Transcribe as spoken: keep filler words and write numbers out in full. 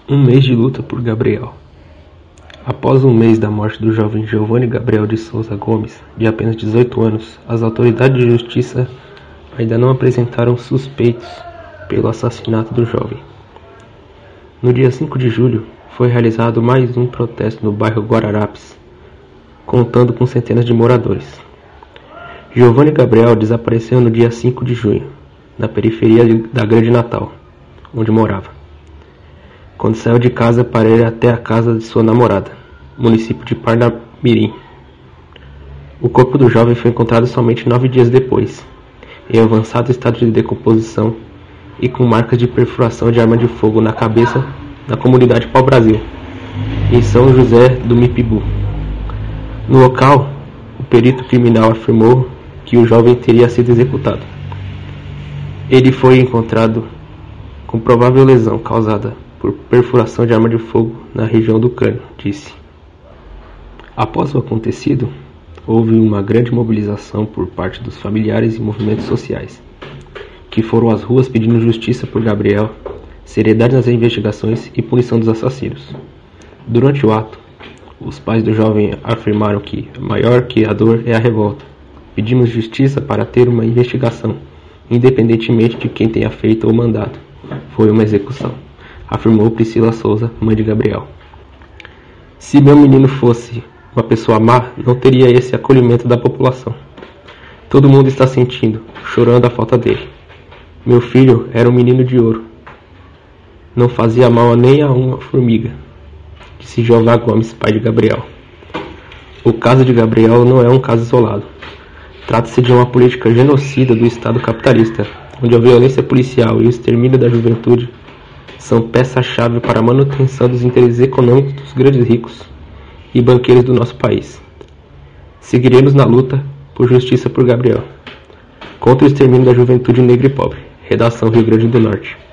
Um mês de luta por Gabriel. Após um mês da morte do jovem Giovanni Gabriel de Souza Gomes, de apenas dezoito anos, as autoridades de justiça ainda não apresentaram suspeitos pelo assassinato do jovem. No dia cinco de julho, foi realizado mais um protesto no bairro Guararapes, contando com centenas de moradores. Giovanni Gabriel desapareceu no dia cinco de junho, na periferia da Grande Natal, onde morava, quando saiu de casa para ir até a casa de sua namorada, município de Parnamirim. O corpo do jovem foi encontrado somente nove dias depois, em avançado estado de decomposição e com marcas de perfuração de arma de fogo na cabeça, na comunidade Pau-Brasil, em São José do Mipibu. No local, o perito criminal afirmou que o jovem teria sido executado. Ele foi encontrado com provável lesão causada por perfuração de arma de fogo na região do crânio, disse. Após o acontecido, houve uma grande mobilização por parte dos familiares e movimentos sociais, que foram às ruas pedindo justiça por Gabriel, seriedade nas investigações e punição dos assassinos. Durante o ato, os pais do jovem afirmaram que, maior que a dor é a revolta. Pedimos justiça para ter uma investigação, independentemente de quem tenha feito ou mandado. Foi uma execução, afirmou Priscila Souza, mãe de Gabriel. Se meu menino fosse uma pessoa má, não teria esse acolhimento da população. Todo mundo está sentindo, chorando a falta dele. Meu filho era um menino de ouro. Não fazia mal nem a uma formiga, disse Jeová Gomes, pai de Gabriel. O caso de Gabriel não é um caso isolado. Trata-se de uma política genocida do Estado capitalista, onde a violência policial e o extermínio da juventude são peça-chave para a manutenção dos interesses econômicos dos grandes ricos e banqueiros do nosso país. Seguiremos na luta por justiça por Gabriel, contra o extermínio da juventude negra e pobre. Redação Rio Grande do Norte.